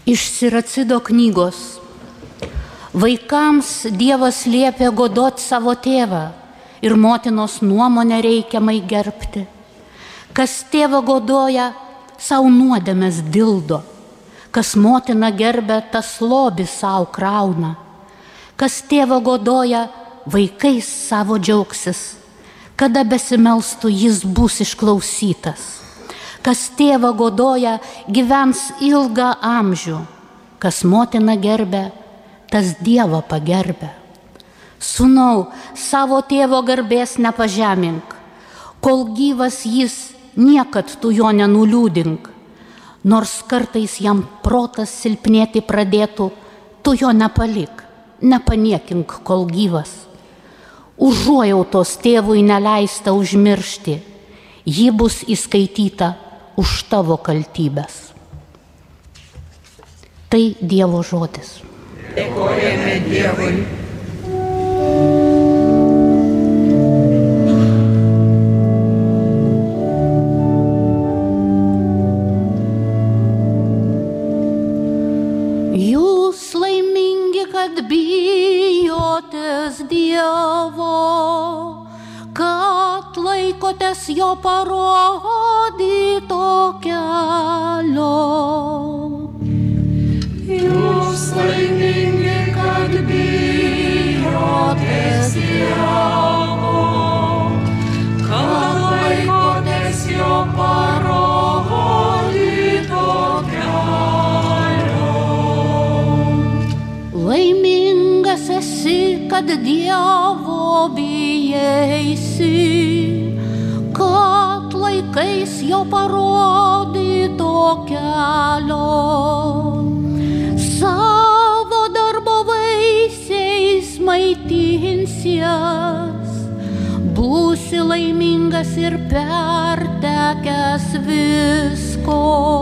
Iš Siracido knygos. Vaikams Dievas liepia godot savo tėvą ir motinos nuomonę reikiamai gerbti. Kas tėvą godoja, savo nuodėmes dildo. Kas motiną gerbia, tas lobį savo krauna. Kas tėvą godoja, vaikais savo džiaugsis. Kada besimelstų, jis bus išklausytas. Kas tėvą godoja, gyvens ilgą amžių. Kas motiną gerbia, tas Dievą pagerbia. Sūnau, savo tėvo garbės nepažemink. Kol gyvas jis, niekad tu jo nenuliūdink. Nors kartais jam protas silpnėti pradėtų, tu jo nepalik, nepaniekink, kol gyvas. Užuojautos tėvui neleista užmiršti, ji bus įskaityta už tavo kaltybės. Tai Dievo žodis. Dėkojame Dievui. Jūs laimingi, kad bijotės Dievo, kad laikotės jo parodyto kelio. Jūs laimingi, kad bijotės Dievo, kad laikotės jo parodyto kelio. Laimingas esi, kad Dievo bijaisi, kad laikais jo parodyto kelio. Savo darbo vaisiais maitinsies, būsi laimingas ir pertekęs visko.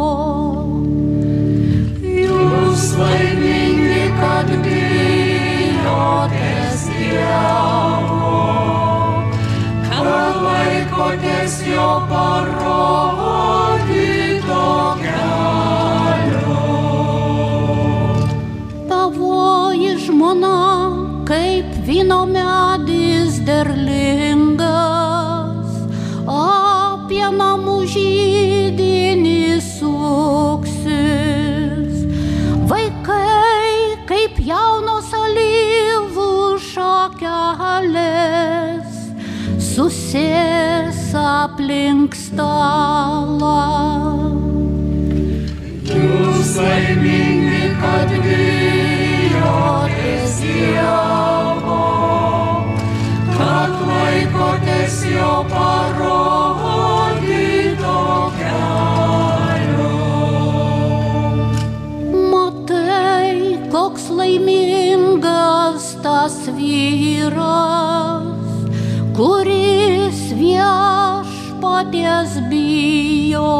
Jūs laimingi, kad bijotės Dievo, kad laikotės jo parodyto kelio. Tavoji žmona, kaip vyno medis derlingas, apie namų židinį suksis. Vaikai, kaip jaunos alyvų šakelės, susės aplink stalą. Jūs laimingi, kad bijotės Dievo, kad laikotės jo parodyto kelio. Matai, koks laimingas tas vyras, kuris viešpaties bijo.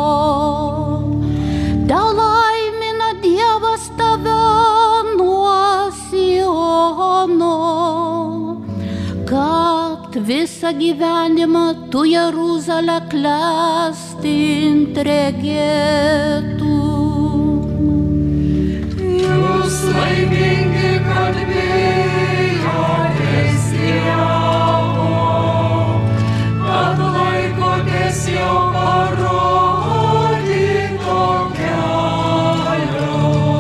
Delaimina Dievas tave nuo Siono, kad visą gyvenimą tu Jeruzalę klestint regėtų. Jūs laimingi, kad bijotės Dievo, kad laikotės jo parodyto kelio.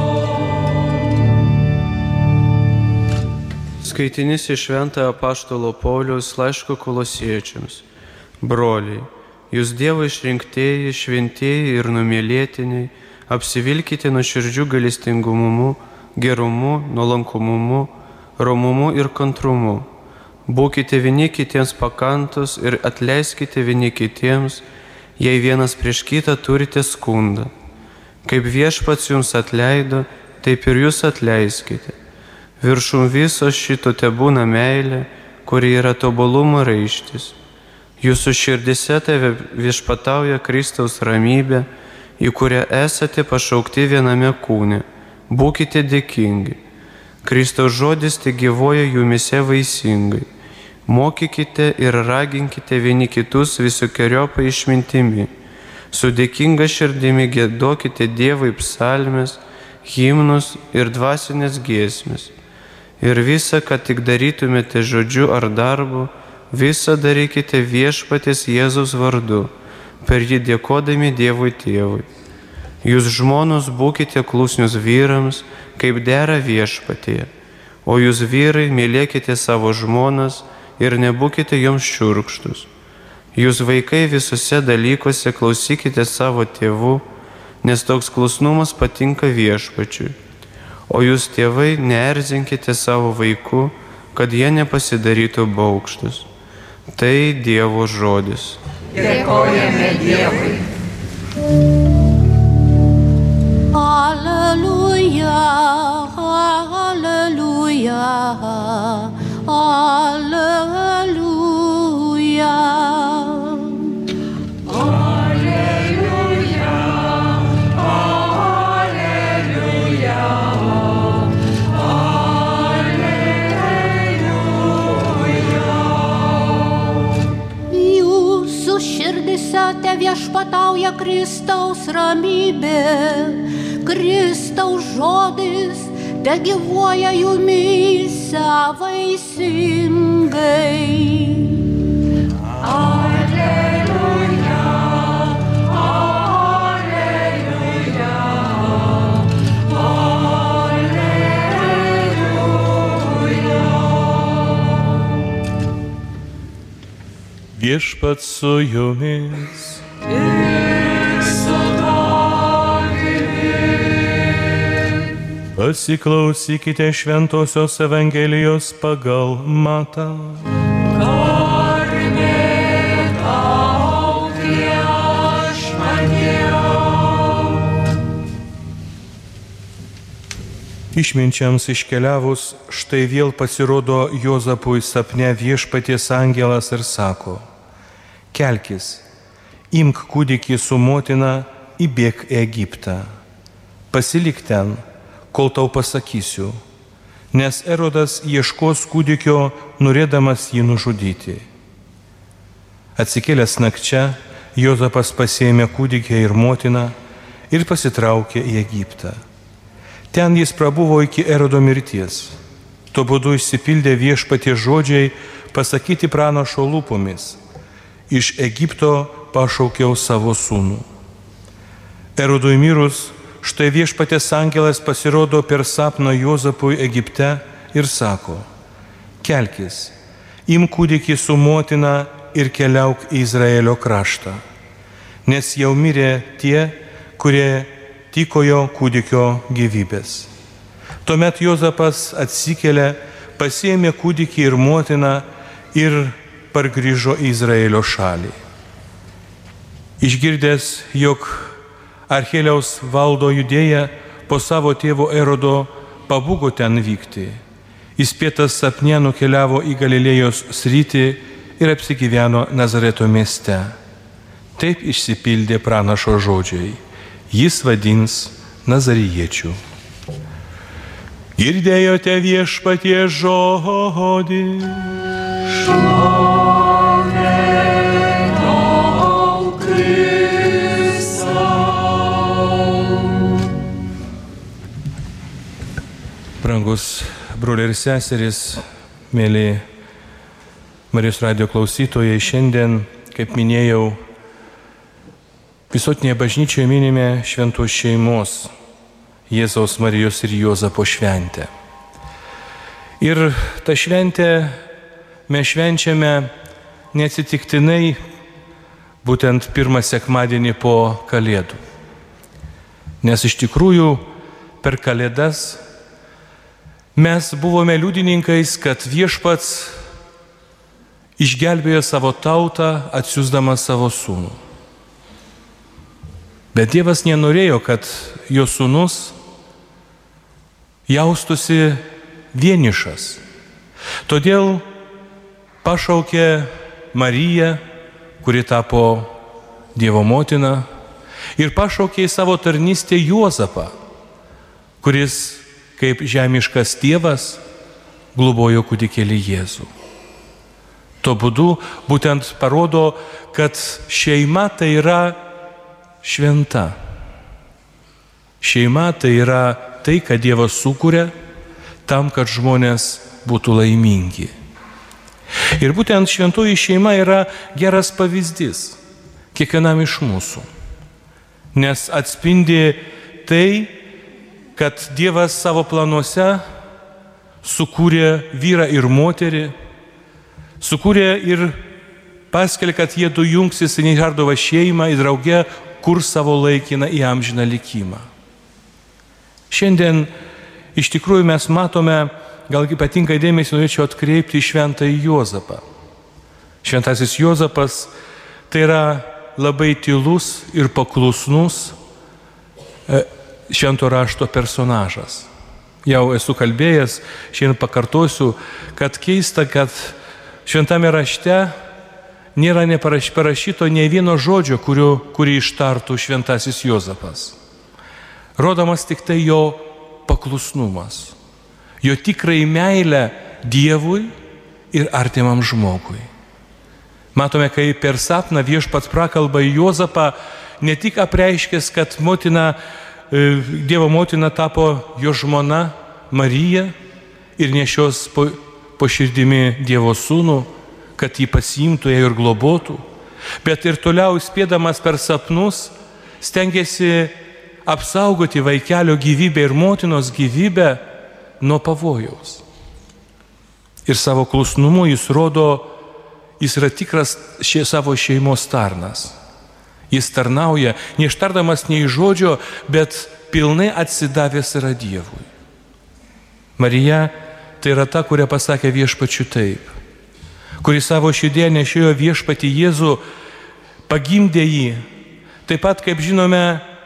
Skaitinys iš Šventojo apaštalo Pauliaus laiško Kolosiečiams. Broliai, jūs Dievo išrinktieji, šventieji ir numylėtiniai, apsivilkite nuoširdžiu gailestingumu, gerumu, nuolankumu, romumu ir kantrumu. Būkite vieni kitiems pakantus ir atleiskite vieni kitiems, jei vienas prieš kitą turite skundą. Kaip Viešpats jums atleido, taip ir jūs atleiskite. Viršum viso šito tebūna meilė, kuri yra tobulumo raištis. Jūsų širdise tave viešpatauja Kristaus ramybė, į kurią esate pašaukti viename kūne. Būkite dėkingi. Kristaus žodis te gyvoja jumise vaisingai. Mokykite ir raginkite vieni kitus visokeriopą išmintimi. Su dėkinga širdimi giedokite Dievui psalmes, himnus ir dvasinės giesmes. Ir visa, ką tik darytumėte žodžiu ar darbu, visa darykite Viešpaties Jėzaus vardu, per jį dėkodami Dievui Tėvui. Jūs žmonos būkite klusnius vyrams, kaip dera Viešpatyje, o jūs vyrai mylėkite savo žmonas ir nebūkite joms šiurkštus. Jūs vaikai visose dalykuose klausykite savo tėvų, nes toks klusnumas patinka Viešpačiui. O jūs tėvai neerzinkite savo vaikų, kad jie nepasidarytų baugštus. Tai Dievo žodis. Dėkojame Dievui. Alleluja, alleluja, alleluja. Širdise te viešpatauja Kristaus ramybė, Kristaus žodis te gyvuoja jumyse vaisingai. Alleluja, alleluja, alleluja. Viešpats su jumis. Ir su tavimi. Pasiklausykite Šventosios Evangelijos pagal Matą. Garbė tau, Viešpatie. Išminčiams iškeliavus, štai vėl pasirodo Juozapui sapne Viešpaties angelas ir sako: kelkis, imk kūdikį su motina, įbėk į Egiptą. Pasilik ten, kol tau pasakysiu, nes Erodas ieškos kūdikio, norėdamas jį nužudyti. Atsikėlęs nakčia, Juozapas pasiėmė kūdikį ir motiną ir pasitraukė į Egiptą. Ten jis prabuvo iki Erodo mirties. Tuo būdu išsipildė Viešpaties žodžiai pasakyti pranašo lūpomis: iš Egipto pašaukiau savo sūnų. Erodui mirus, štai Viešpaties angelas pasirodo per sapną Juozapui Egipte ir sako: kelkis, imk kūdikį su motina ir keliauk į Izraelio kraštą, nes jau mirė tie, kurie tykojo kūdikio gyvybės. Tuomet Juozapas atsikėlė, pasiėmė kūdikį ir motiną ir pargrįžo į Izraelio šalį. Išgirdęs, jog Archelaus valdo Judėją, po savo tėvo Erodo pabūgo ten vykti. Įspėtas sapne nukeliavo į Galilėjos sritį ir apsigyveno Nazareto mieste. Taip išsipildė pranašo žodžiai: jis vadins Nazarijiečiu. Girdėjote Viešpaties žodį. Brangus broliai ir seserys, mėly Marijos radijo klausytojai, šiandien, kaip minėjau, visuotinėje bažnyčioje minime šventos šeimos Jėzaus, Marijos ir Juozapo šventę. Ir tą šventę mes švenčiame neatsitiktinai būtent pirmą sekmadienį po Kalėdų. Nes iš tikrųjų per Kalėdas mes buvome liudininkais, kad Viešpats išgelbėjo savo tautą, atsiųsdamas savo sūnų. Bet Dievas nenorėjo, kad jo sūnus jaustųsi vienišas. Todėl pašaukė Mariją, kuri tapo Dievo motina, ir pašaukė į savo tarnystę Juozapą, kuris kaip žemiškas tėvas globojo kūdikėlį Jėzų. Tuo būdu būtent parodo, kad šeima tai yra šventa. Šeima tai yra tai, ką Dievas sukuria, tam, kad žmonės būtų laimingi. Ir būtent šventoji šeima yra geras pavyzdys kiekvienam iš mūsų, nes atspindi tai, kad Dievas savo planuose sukūrė vyrą ir moterį, sukūrė ir paskelbė, kad jie du jungsis į nežardovą šeimą, į draugę kurs savo laikiną į amžiną likimą. Šiandien iš tikrųjų mes matome, gal ypatingai dėmesį norėčiau atkreipti į šventąjį Juozapą. Šventasis Juozapas tai yra labai tylus ir paklusnus švento rašto personažas. Jau esu kalbėjęs, šiandien pakartosiu, kad keista, kad šventame rašte nėra parašyto nei vieno žodžio, kurį ištartų šventasis Juozapas. Rodomas tik tai jo paklusnumas, jo tikrai meilę Dievui ir artimam žmogui. Matome, kai per sapną viešpats prakalba į Juozapą, ne tik apreiškęs, kad Dievo motina tapo jo žmona Marija ir nešios po širdimi Dievo sūnų, kad jį pasiimtų ją ir globotų, bet ir toliau spėdamas per sapnus stengiasi apsaugoti vaikelio gyvybę ir motinos gyvybę nuo pavojaus. Ir savo klusnumu jis yra tikras savo šeimos tarnas. Jis tarnauja, neištardamas nei žodžio, bet pilnai atsidavęs yra Dievui. Marija tai yra ta, kurią pasakė viešpačiu taip, kuri savo širdėje nešiojo viešpatį Jėzų, pagimdė jį, taip pat, kaip žinome,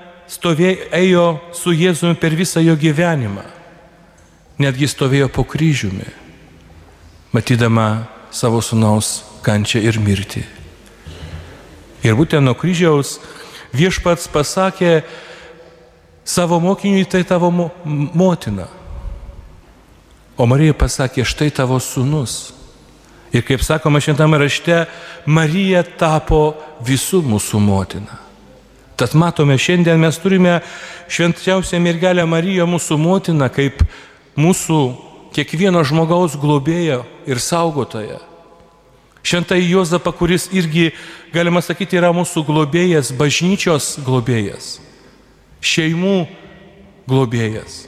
ėjo su Jėzumi per visą jo gyvenimą, netgi stovėjo po kryžiumi, matydama savo sūnaus kančią ir mirtį. Ir būtent nuo kryžiaus viešpats pasakė savo mokiniui, tai tavo motina. O Marija pasakė, štai tavo sūnus. Ir kaip sakoma šventame rašte, Marija tapo visų mūsų motina. Tad matome, šiandien mes turime švenčiausią mergelę Mariją, mūsų motiną, kaip mūsų kiekvieno žmogaus globėją ir saugotoją. Šventąjį Juozapą, kuris irgi, galima sakyti, yra mūsų globėjas, bažnyčios globėjas, šeimų globėjas.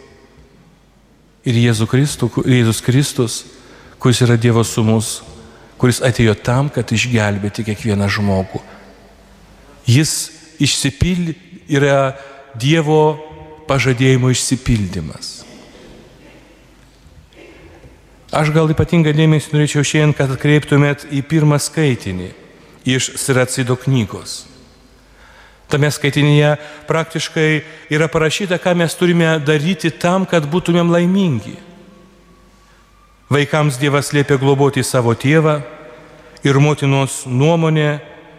Ir Jėzus Kristus, kuris yra Dievo sūnus, kuris atėjo tam, kad išgelbėti kiekvieną žmogų. Jis yra Dievo pažadėjimo išsipildymas. Aš gal ypatingą dėmesį norėčiau šiandien, kad atkreiptumėt į pirmą skaitinį iš Siracido knygos. Tame skaitinyje praktiškai yra parašyta, ką mes turime daryti tam, kad būtumėm laimingi. Vaikams Dievas liepia globoti savo tėvą ir motinos nuomonė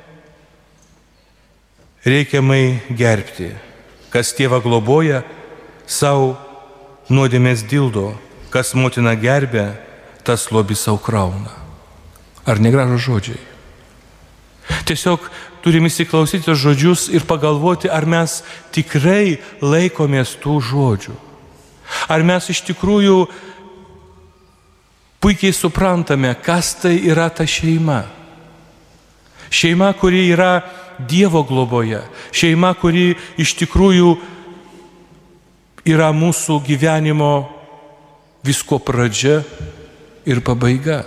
reikiamai gerbti. Kas tėvą globoja, savo nuodėmės dildo, kas motiną gerbia, tas lobį savo krauna. Ar negražūs žodžiai? Tiesiog turime įsiklausyti tos žodžius ir pagalvoti, ar mes tikrai laikomės tų žodžių. Ar mes iš tikrųjų puikiai suprantame, kas tai yra ta šeima. Šeima, kuri yra Dievo globoje. Šeima, kuri iš tikrųjų yra mūsų gyvenimo visko pradžia ir pabaiga.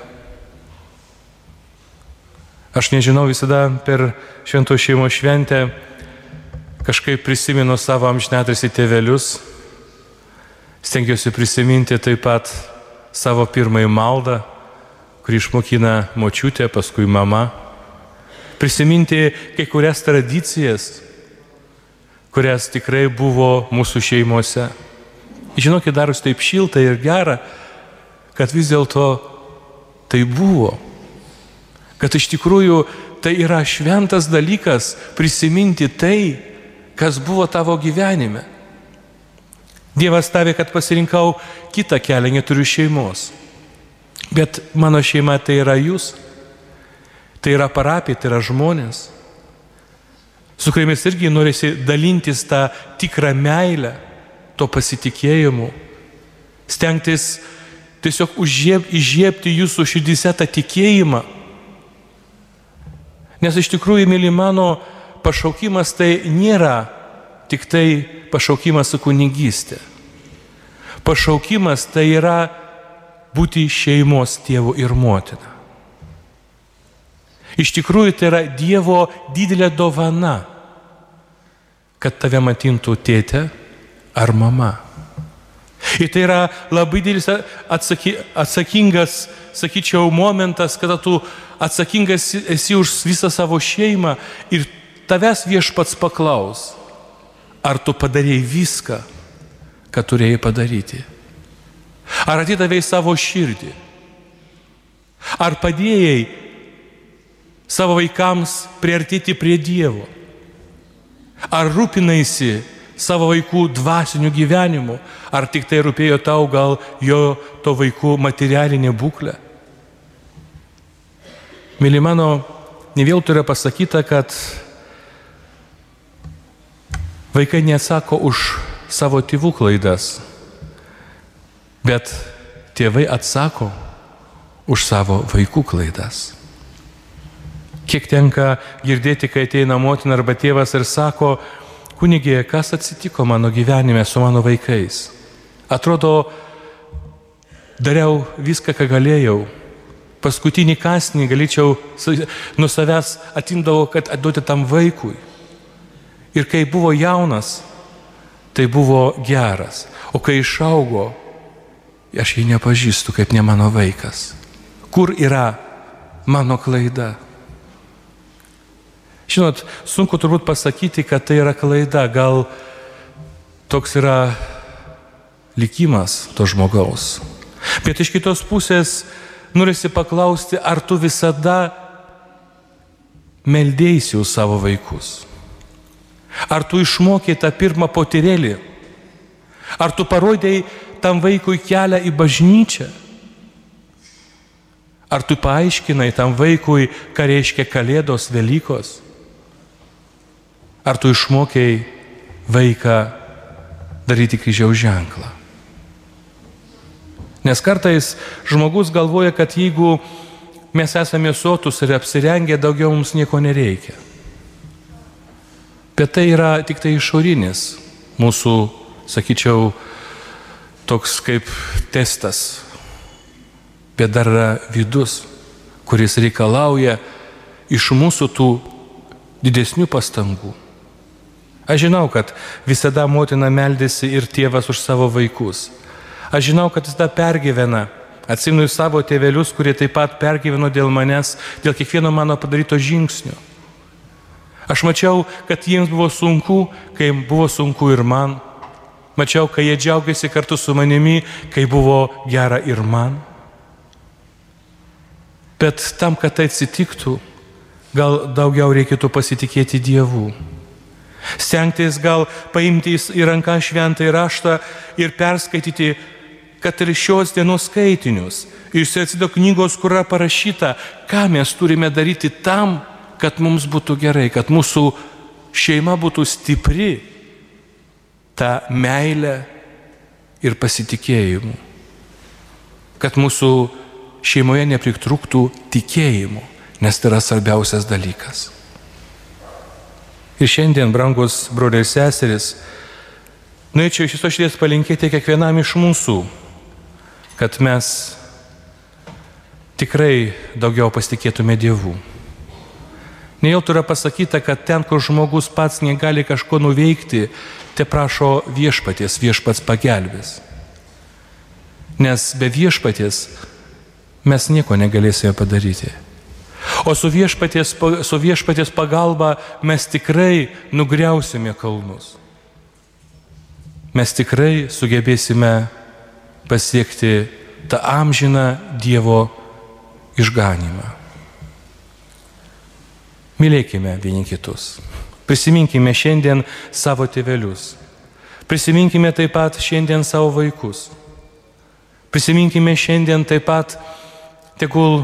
Aš nežinau, visada per švento šeimos šventę kažkaip prisimenu savo amžinatilsį tėvelius, stengiuosi prisiminti taip pat savo pirmąjį maldą, kurį išmokina močiutė, paskui mama, prisiminti kai kurias tradicijas, kurias tikrai buvo mūsų šeimose. Žinokit, daros taip šilta ir gera, kad vis dėlto tai buvo. Kad iš tikrųjų tai yra šventas dalykas prisiminti tai, kas buvo tavo gyvenime. Dievas tavė, kad pasirinkau kitą kelią, neturiu šeimos. Bet mano šeima tai yra jūs, tai yra parapija, tai yra žmonės, su kuriamis irgi norisi dalintis tą tikrą meilę, to pasitikėjimu, stengtis tiesiog įžiebti jūsų širdyse tą tikėjimą. Nes iš tikrųjų, myli mano, pašaukimas tai nėra tik tai pašaukimas į kunigystę. Pašaukimas tai yra būti šeimos tėvu ir motina. Iš tikrųjų, tai yra Dievo didelė dovana, kad tave matintų tėtė ar mama. Ir tai yra labai didelis atsakingas, sakyčiau, momentas, kada tu atsakingas esi už visą savo šeimą ir tavęs Viešpats paklaus, ar tu padarėjai viską, ką turėjai padaryti. Ar atidavėjai savo širdį. Ar padėjai savo vaikams priartėti prie Dievo. Ar rūpinaisi savo vaikų dvasiniu gyvenimu, ar tik tai rūpėjo tau gal to vaikų materialinė būklė. Myli mano, ne vėl yra pasakyta, kad vaikai neatsako už savo tėvų klaidas, bet tėvai atsako už savo vaikų klaidas. Kiek tenka girdėti, kai ateina motina arba tėvas ir sako, kunigė, kas atsitiko mano gyvenime su mano vaikais? Atrodo, dariau viską, ką galėjau. Paskutinį kąsnį galėčiau nuo savęs atimdavau, kad atduoti tam vaikui. Ir kai buvo jaunas, tai buvo geras. O kai išaugo, aš jį nepažįstu kaip ne mano vaikas. Kur yra mano klaida? Žinot, sunku turbūt pasakyti, kad tai yra klaida. Gal toks yra likimas to žmogaus. Bet iš kitos pusės norisi paklausti, ar tu visada meldėsi už savo vaikus? Ar tu išmokei tą pirmą potyrėlį? Ar tu parodėjai tam vaikui kelią į bažnyčią? Ar tu paaiškinai tam vaikui, ką reiškia Kalėdos, Velykos? Ar tu išmokei vaiką daryti kryžiaus ženklą? Nes kartais žmogus galvoja, kad jeigu mes esame sotus ir apsirengę, daugiau mums nieko nereikia. Bet tai yra tik tai išorinis mūsų, sakyčiau, toks kaip testas. Bet dar yra vidus, kuris reikalauja iš mūsų tų didesnių pastangų. Aš žinau, kad visada motina meldėsi ir tėvas už savo vaikus. Aš žinau, kad jis tą pergyvena. Atsimenu į savo tėvelius, kurie taip pat pergyveno dėl manęs, dėl kiekvieno mano padaryto žingsnio. Aš mačiau, kad jiems buvo sunku, kai buvo sunku ir man. Mačiau, kai jie džiaugiasi kartu su manimi, kai buvo gera ir man. Bet tam, kad tai atsitiktų, gal daugiau reikėtų pasitikėti Dievu. Stengtis gal paimti į ranką šventąjį raštą ir perskaityti, kad ir šios dienos skaitinius. Iš Siracido knygos, kur yra parašyta, ką mes turime daryti tam, kad mums būtų gerai, kad mūsų šeima būtų stipri tą meilę ir pasitikėjimu. Kad mūsų šeimoje nepritrūktų tikėjimu, nes tai yra svarbiausias dalykas. Ir šiandien, brangus broliai ir seseris, norėčiau iš viso širdies palinkėti kiekvienam iš mūsų, kad mes tikrai daugiau pasitikėtume Dievu. Ne jau yra pasakyta, kad ten, kur žmogus pats negali kažko nuveikti, te prašo viešpaties, viešpats pagelbės. Nes be viešpaties mes nieko negalėsime padaryti. O su viešpaties pagalba mes tikrai nugriausime kalnus. Mes tikrai sugebėsime pasiekti tą amžiną Dievo išganymą. Mylėkime vieni kitus. Prisiminkime šiandien savo tėvelius. Prisiminkime taip pat šiandien savo vaikus. Prisiminkime šiandien taip pat, tegul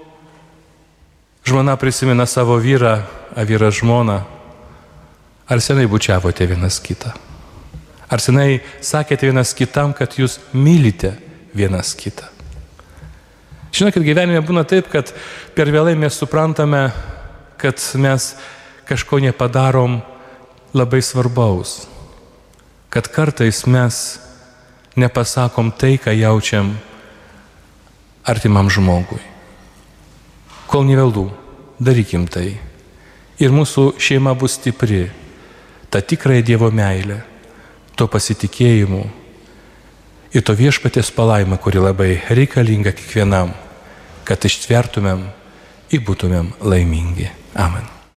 žmona prisimena savo vyrą, a vyras žmoną. Ar senai bučiavote vienas kitą? Ar senai sakėte vienas kitam, kad jūs mylite vienas kitą? Žinokit, gyvenime būna taip, kad per vėlai mes suprantame, kad mes kažko nepadarom labai svarbaus. Kad kartais mes nepasakom tai, ką jaučiam artimam žmogui. Kol nevėlų, darykim tai. Ir mūsų šeima bus stipri. Ta tikrąją Dievo meilė, to pasitikėjimu ir to viešpaties palaima, kuri labai reikalinga kiekvienam, kad ištvertumėm ir būtumėm laimingi. Amen.